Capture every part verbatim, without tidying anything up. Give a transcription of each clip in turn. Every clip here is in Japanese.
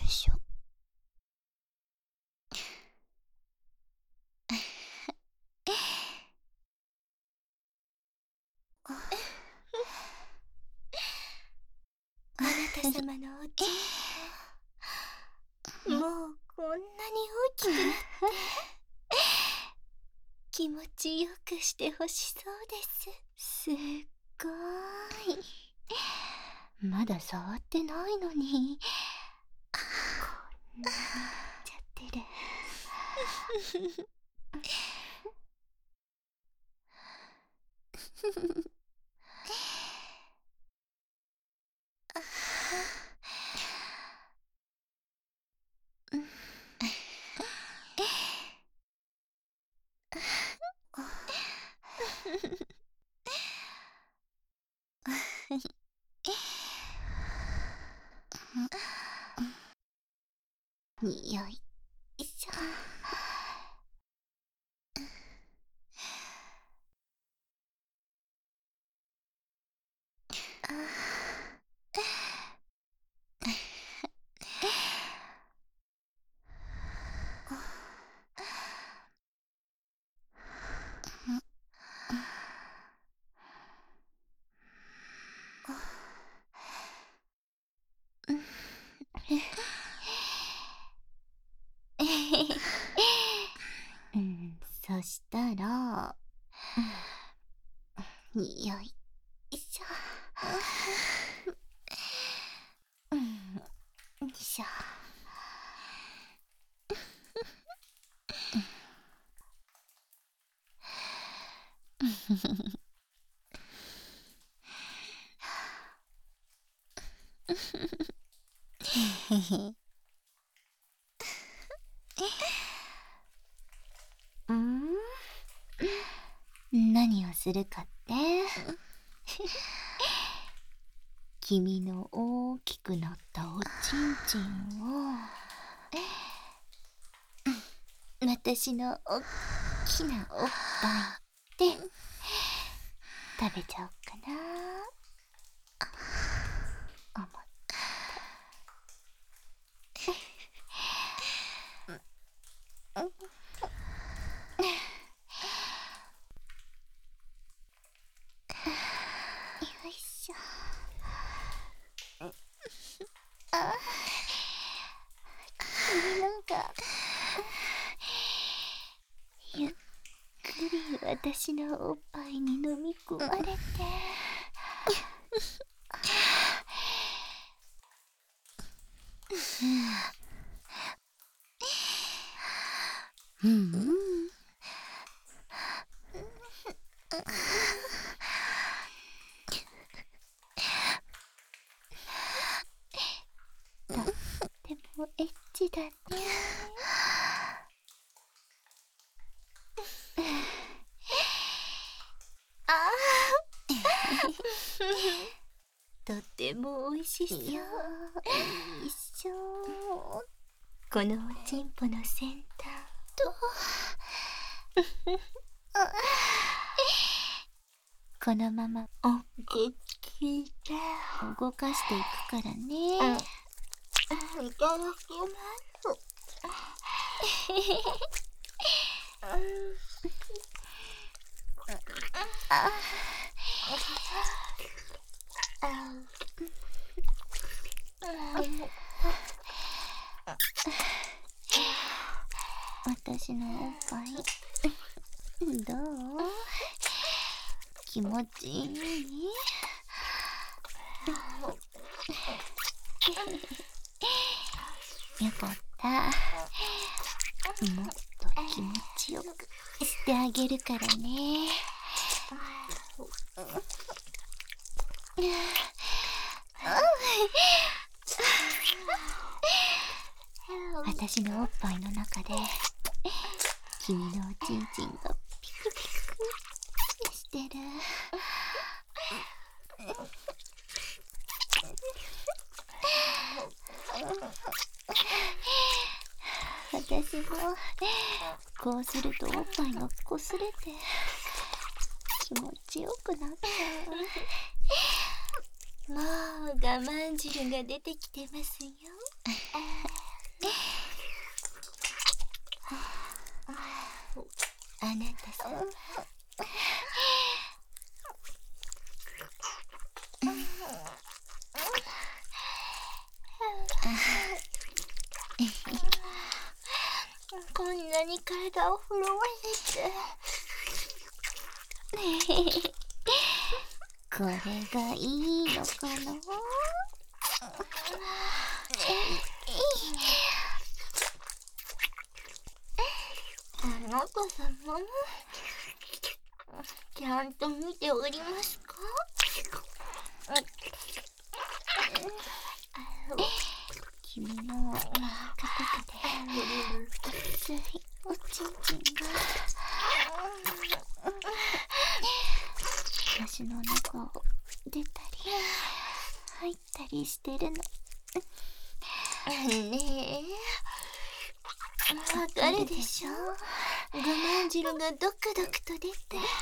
しょ。 あなた様のおちんもうこんなに大きくなって気持ちよくしてほしそうです。すっごーい。まだ触ってないのにこんなになっちゃってる。よいしょ。うん、そしたら、よいしょ。うん、よいしょ。うん？何をするかって君の大きくなったおちんちんを私のおっきなおっぱいで食べちゃおうかな思ってよいしょ。あ、君なんかゆっくり私のおっぱいに飲み込まれてうん、うん、とってもエッチだね。あとっても美味しそう。よいしょ。このおちんぽの先端とこのままおっきいで動かしていくからね。いただきます。あ私のおっぱいどう？気持ちいい？よかった。もっと気持ちよくしてあげるからね。私のおっぱいの中で君のおちんちんがピクピクしてる。私もこうするとおっぱいがこすれて気持ちよくなっちゃう。もう我慢汁が出てきてますよ。 あなた様。こんなに体を震わせてこれがいいのかな。あなた様、ちゃんと見ておりますか？君の硬くて熱いおちんちんが私の中を出たり入ったりしてるの。ねえ、わかるでしょ？我慢汁がドクドクと出て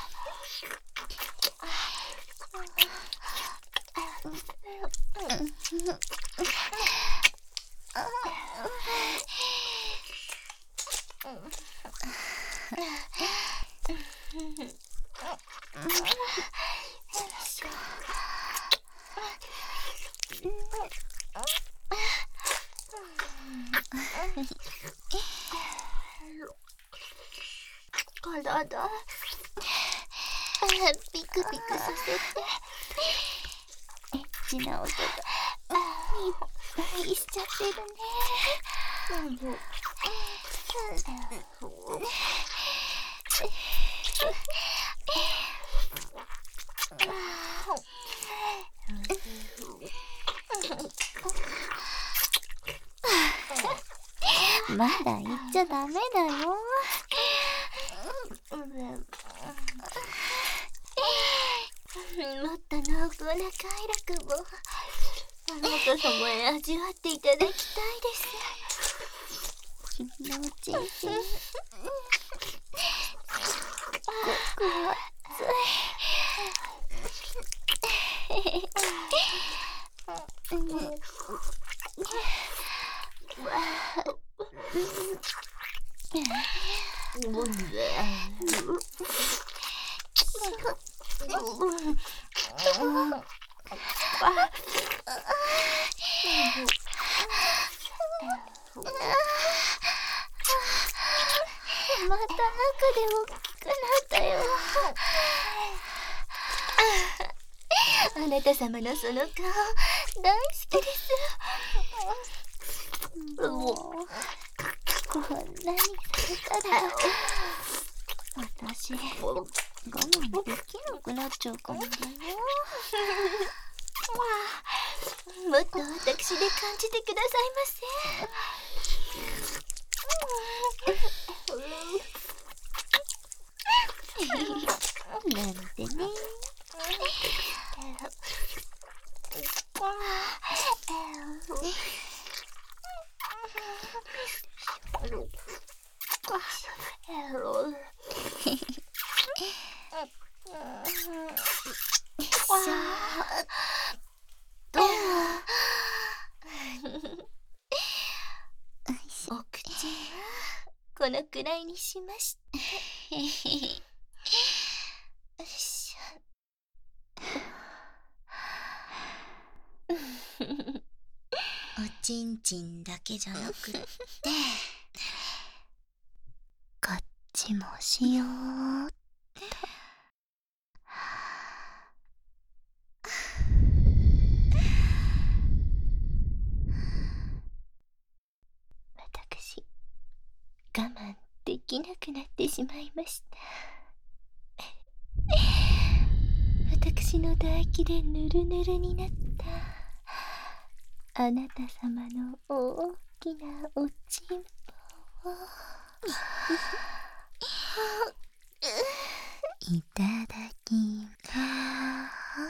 体ピクピクさせてエッチな音がいっぱいしちゃってるね。まだ言っちゃダメだよ。もっと濃厚な快楽をあなた様へ味わっていただきたいです。君のおちんちんすっごく熱い。また中で大きくなったよ。あなた様のその顔大好きです。もうこんなにされたら私我慢できなくなっちゃうかもだよ。もっと私で感じてくださいませ。なんてね。お口はこのくらいにしました。よいしょ。おちんちんだけじゃなくってこっちもしようっと。私我慢できなくなってしまいました。私の唾液でぬるぬるになったあなた様の大きなおちんぽをいただきます。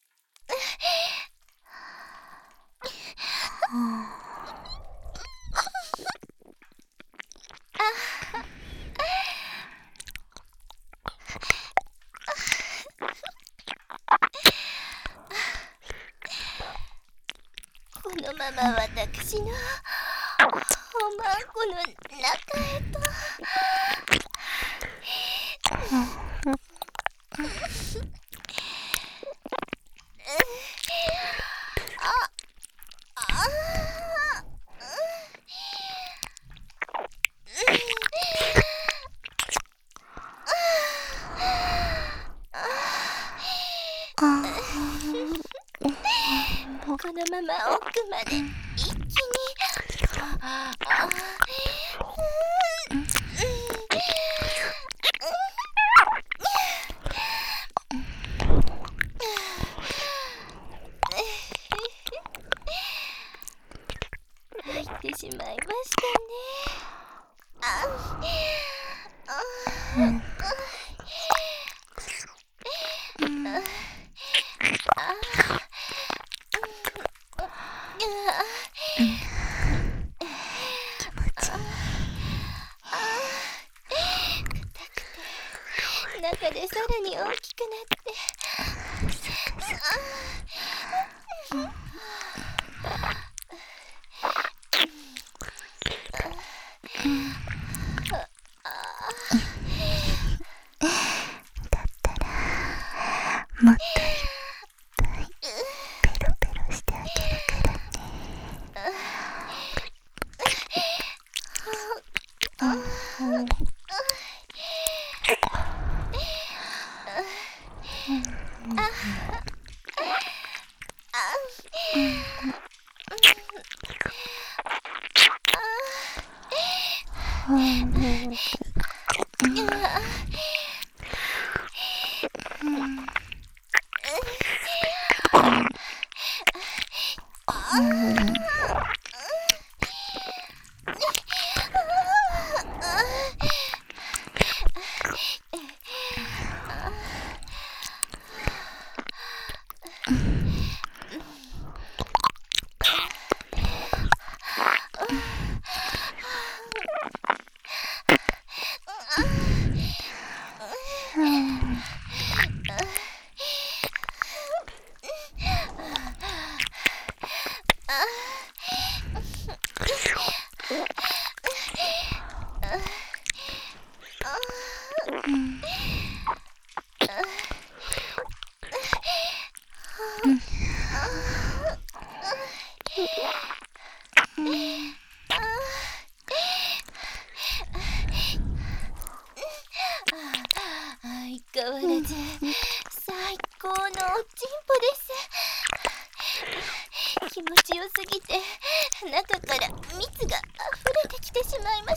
このまま私のおまんこの中へとこのまま奥まで一気に。ああ入ってしまいましたね。ああ中でさらに大きくなってだったらもっといっぱいペロペロしてあげるからね。 相変わらず最高のおちんぽです。気持ちよすぎて中から蜜が溢れてきてしまいます。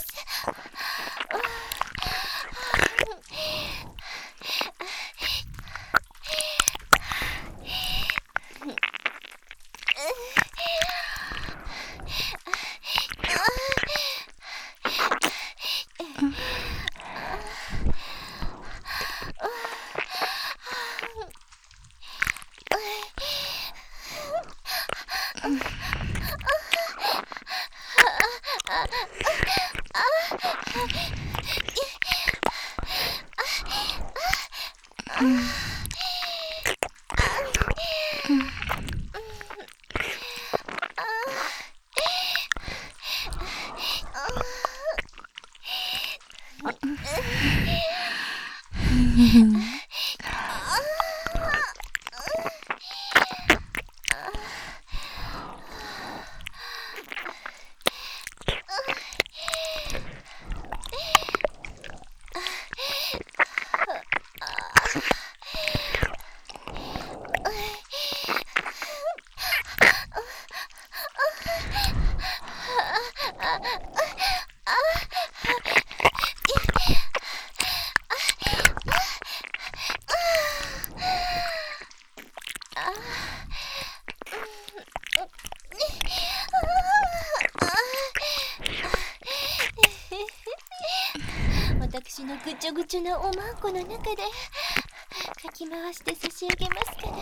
私のぐちょぐちょなおまんこの中でかき回して差し上げますから。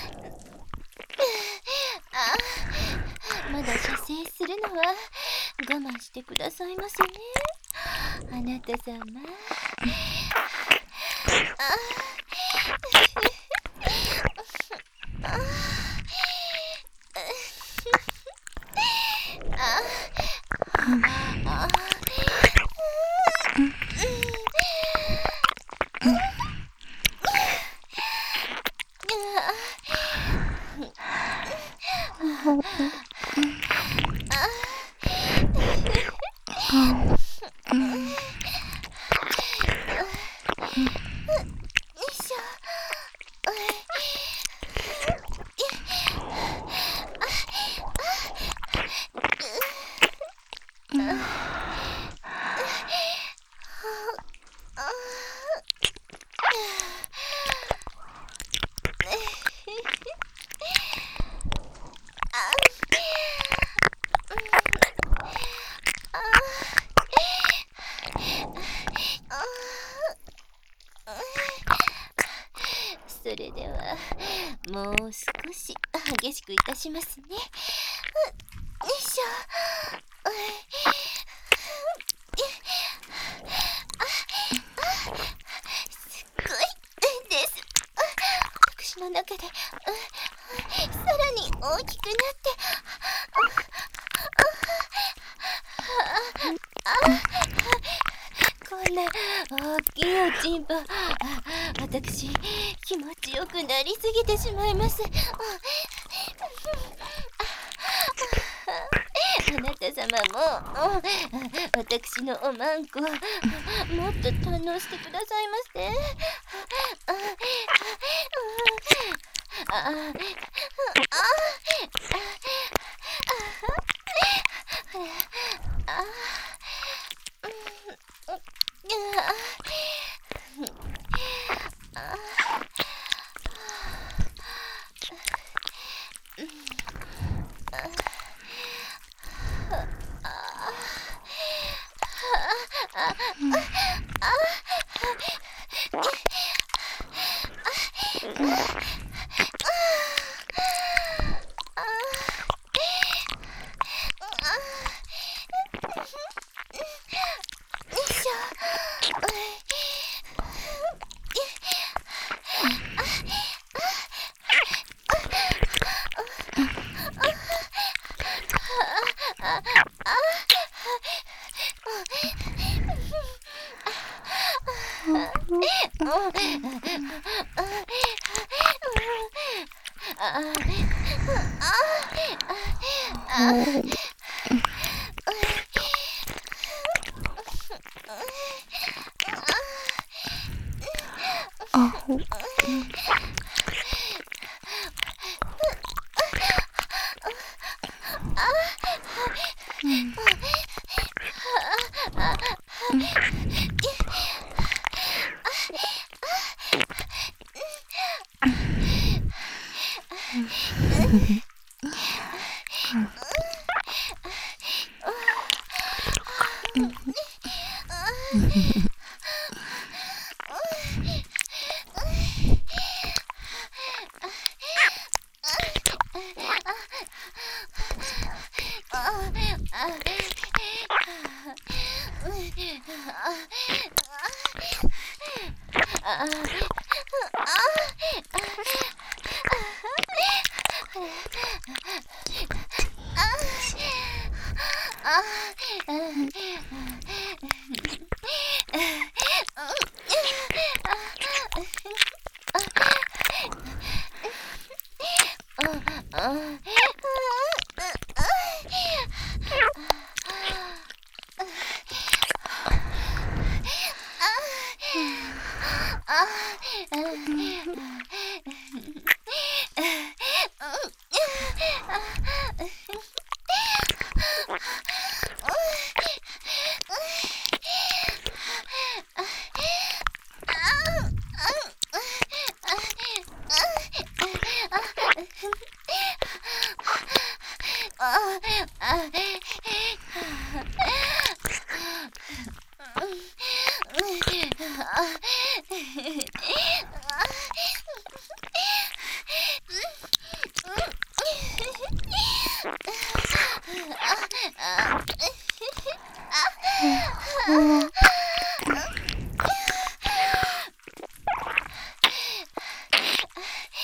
あ、まだ射精するのは我慢してくださいませね、あなた様。あああそれではもう少し激しくいたしますね。よいしょ。すっごいです。私の中でさらに大きくなってこんな大きいおちんぽ、私気持ちよくなりすぎてしまいます。あなた様も私のおまんこもっと堪能してくださいませ。あああ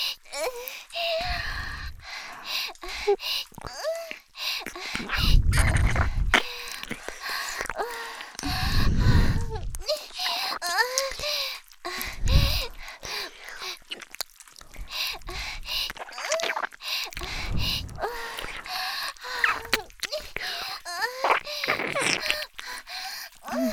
あ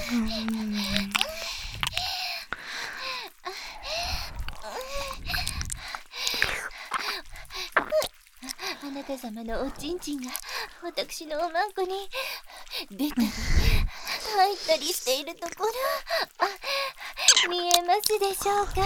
あなた様のおちんちんが私のおまんこに出たり入ったりしているところ、あ、見えますでしょうか。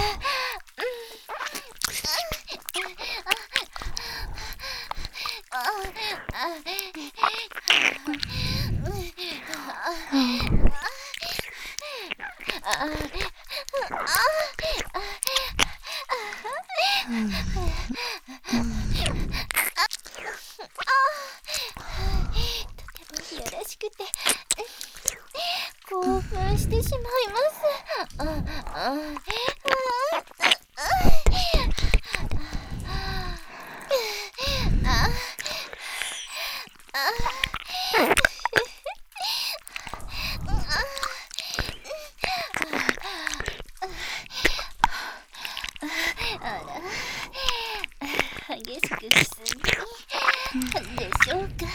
やらしくて興奮してしまいます。あああら、激しくしすぎでしょうか。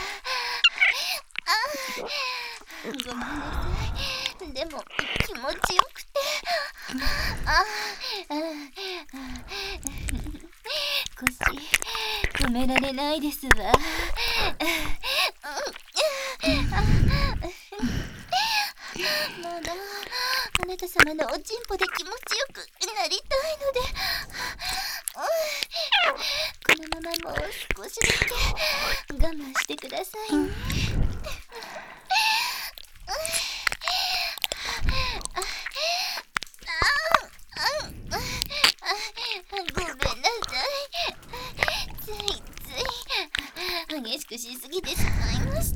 ごめんなさい。でも気持ちよくて、ああ腰止められないですわ。まだあなた様のおちんぽで気持ちよくなりたいので、このままもう少しだけ我慢してくださいね。ごめんなさい。ついつい激しくしすぎてしまいました。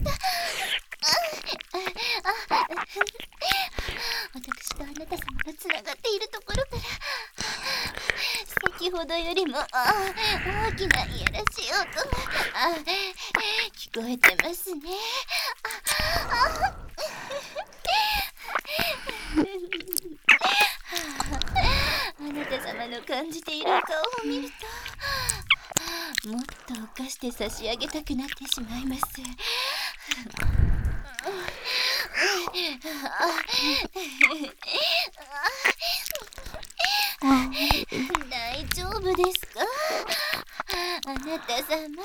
私とあなた様がつながっているところから先ほどよりも大きないやらしい音が聞こえてますね。あなた様の感じている顔を見ると、もっと犯して差し上げたくなってしまいます。大丈夫ですか、あなた様。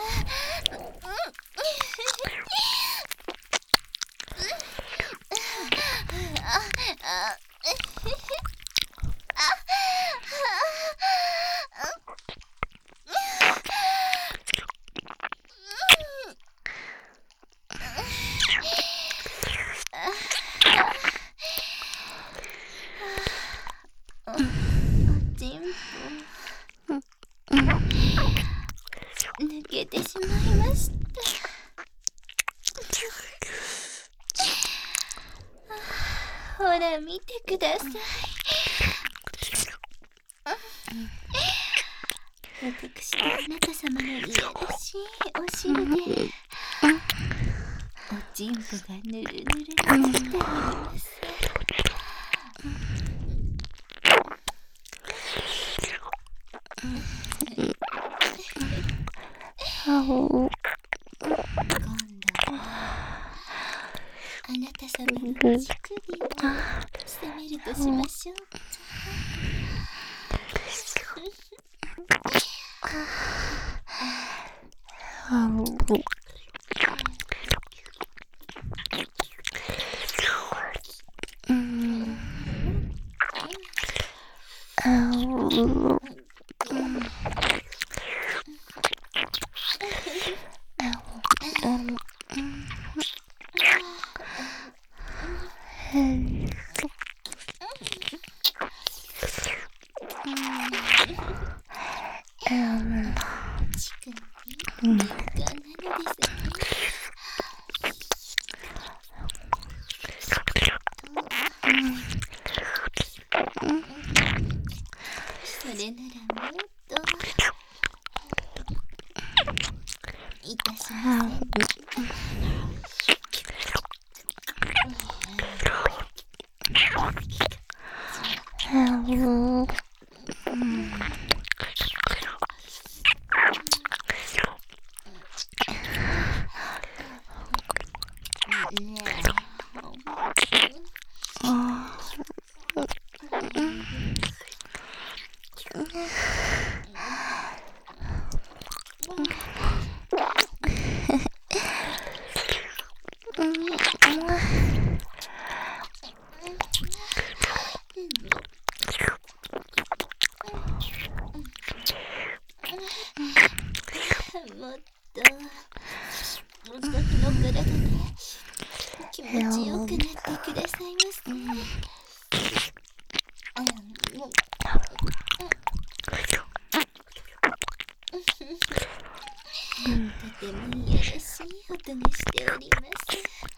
抜けてしまいました。ほら見てください。私とあなた様のいやらしいお汁でおちんぽがぬるぬるとしております。今度はあなた様の乳首を攻めるとしましょうか。それならもっといたしません。ねえ。 私の体で気持ちよくなってくださいませ。とてもいやらしい音がしております。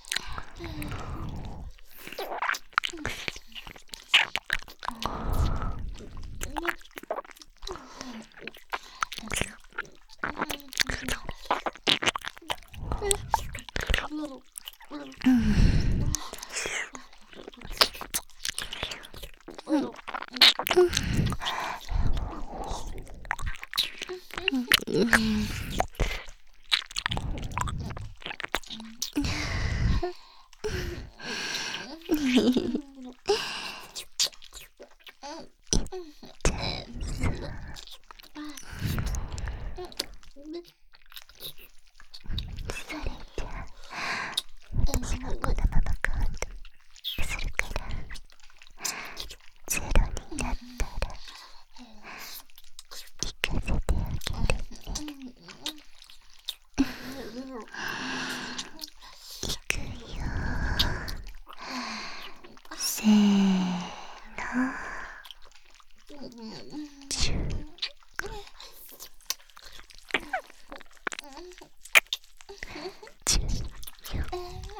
せーの、チュー。チューよ。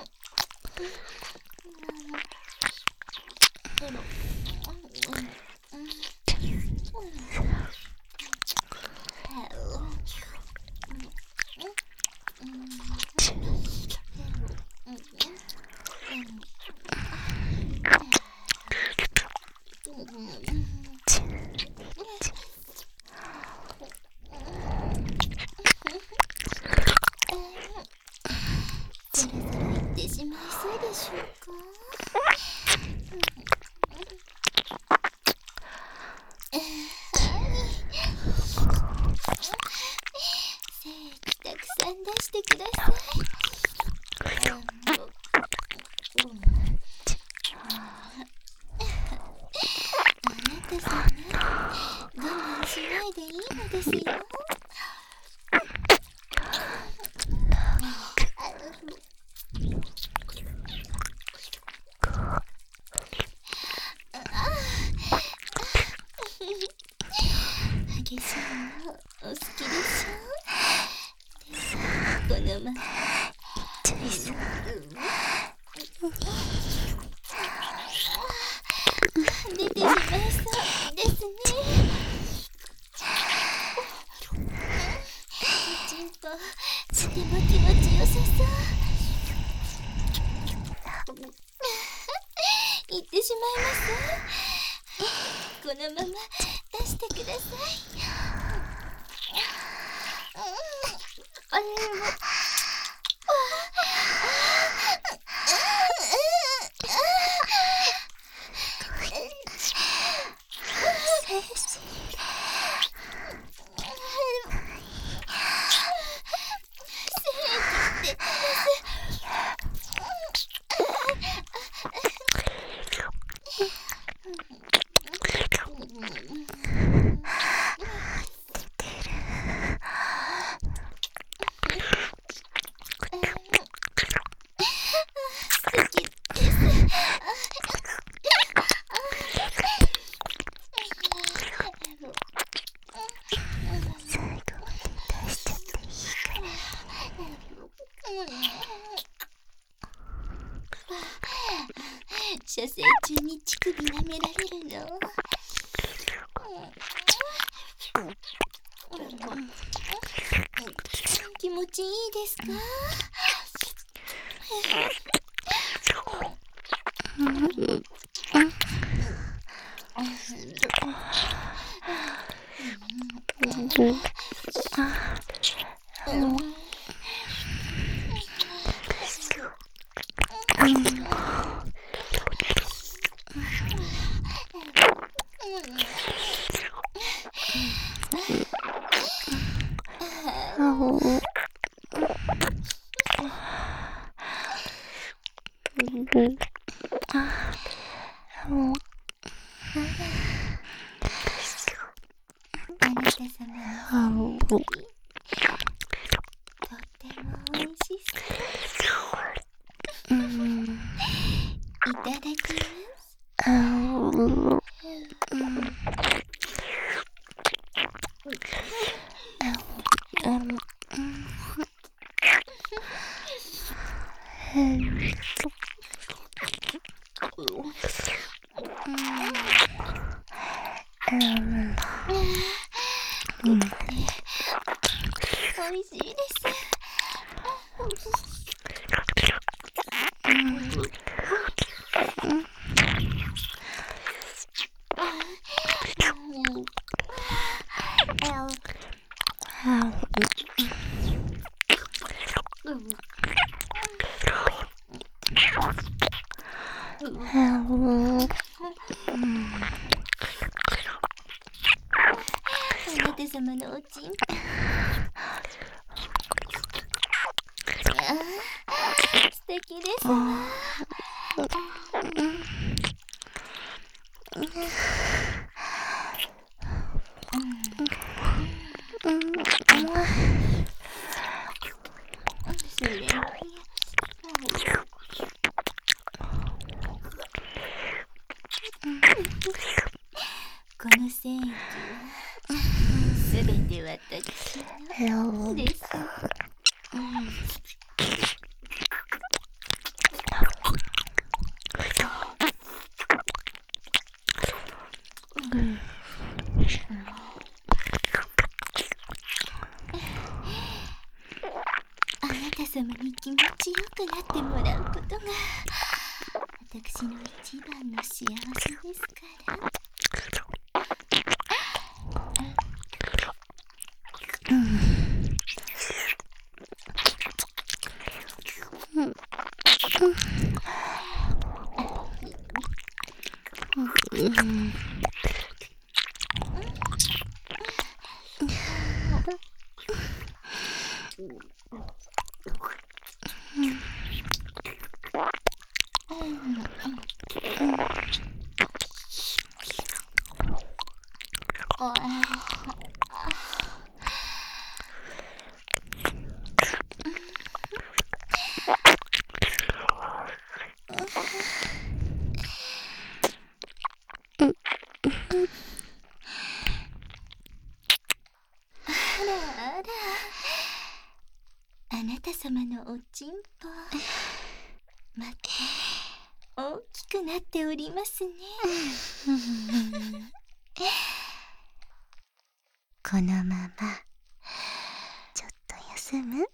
そろそろ行ってしまいそうでしょうか。精液たくさん出してください。あなたさんね、我慢しないでいいのですよ。激しいのお好きでしょ。ですこのままちょいさ出てしまいそうですね。おちんぽとても気持ちよさそう。行ってしまいます。このまま出してください。あれも射精中に乳首舐められるの。気持ちいいですか？ あなた様のケーキ、とってもおいしそう。いただきます。おいしいです。あなた様のおちんぽ、素敵ですわ。それにこの精液はすべて私のです。あなた様に気持ちよくなってもらうことが私の一番の幸せですから。あなた様のおちんぽ、また大きくなっておりますね。 このままちょっと休む？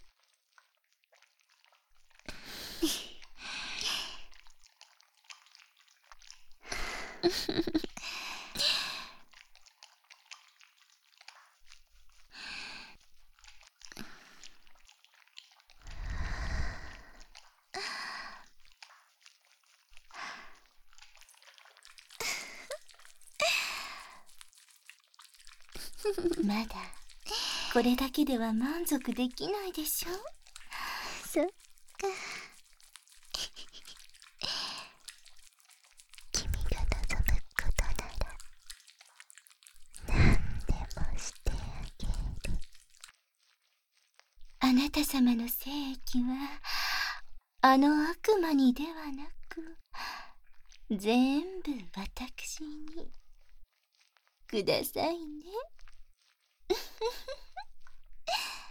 まだこれだけでは満足できないでしょ。 そっか。君が望むことなら何でもしてあげる。 あなた様の精液はあの悪魔にではなく全部私にくださいね。